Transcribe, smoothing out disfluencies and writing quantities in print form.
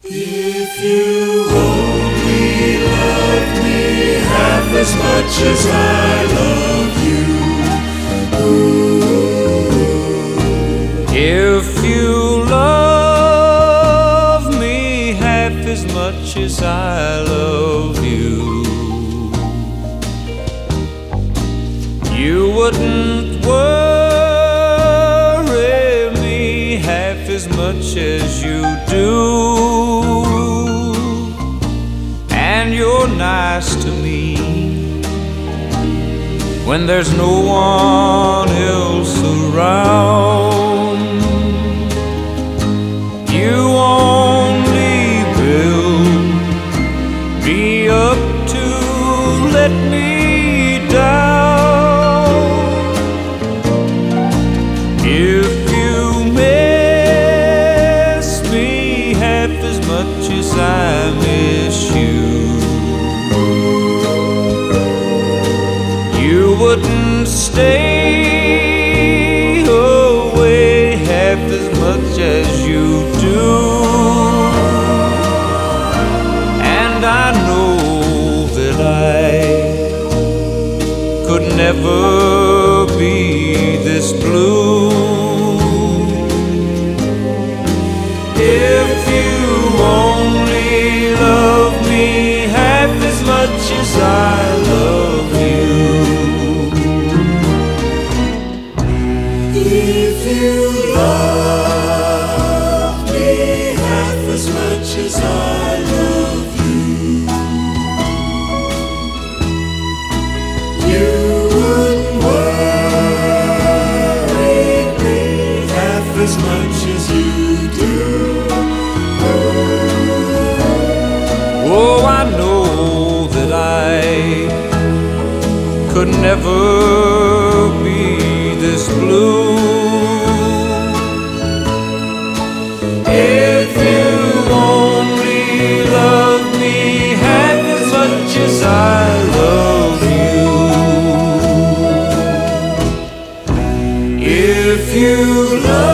If you only loved me half as much as I love you. If you love me half as much as I love you, you wouldn't worry me half as much as you do. And you're nice to me when there's no one else around. You only build me up to let me down. If you miss me half as much as I miss you, you wouldn't stay away half as much as you do. And I know that I could never be this blue if you only love me half as much as I love you. If you love me half as much as I love you, you wouldn't worry me half as much as you do. Oh, I know that I could never be this blue if you only love me half as much as I love you. If you love